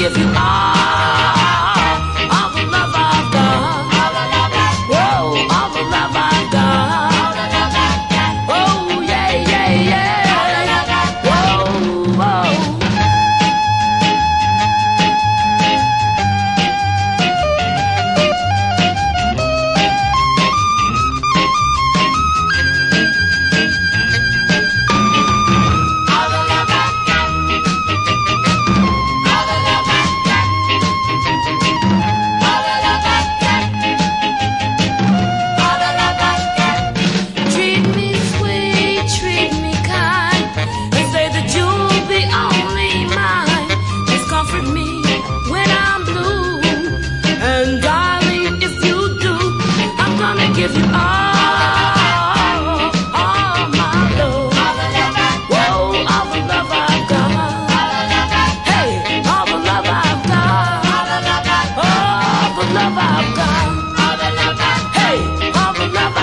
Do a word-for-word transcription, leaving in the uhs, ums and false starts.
give you all, all the love I've got. Whoa, all the love I've got. Oh, yeah, yeah, yeah. Whoa, whoa. Give you all, all my love. Whoa, all the love I've got. Hey, all the love I've got. All the love I've got. Hey, all the love I've got.